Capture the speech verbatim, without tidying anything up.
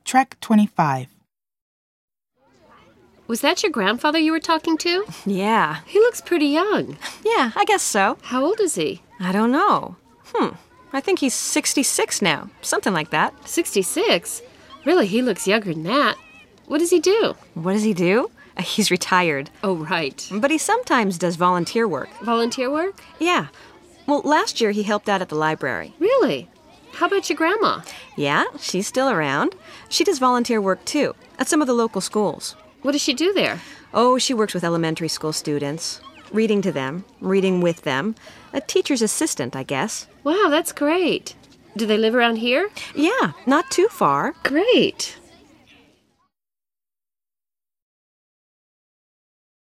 Trek twenty-five. Was that your grandfather you were talking to? Yeah. He looks pretty young. Yeah, I guess so. How old is he? I don't know. Hmm. I think he's sixty-six now. Something like that. sixty-six? Really, he looks younger than that. What does he do? What does he do? He's retired. Oh, right. But he sometimes does volunteer work. Volunteer work? Yeah. Well, last year he helped out at the library. Really? How about your grandma? Yeah, she's still around. She does volunteer work, too, at some of the local schools. What does she do there? Oh, she works with elementary school students. Reading to them, reading with them. A teacher's assistant, I guess. Wow, that's great. Do they live around here? Yeah, not too far. Great.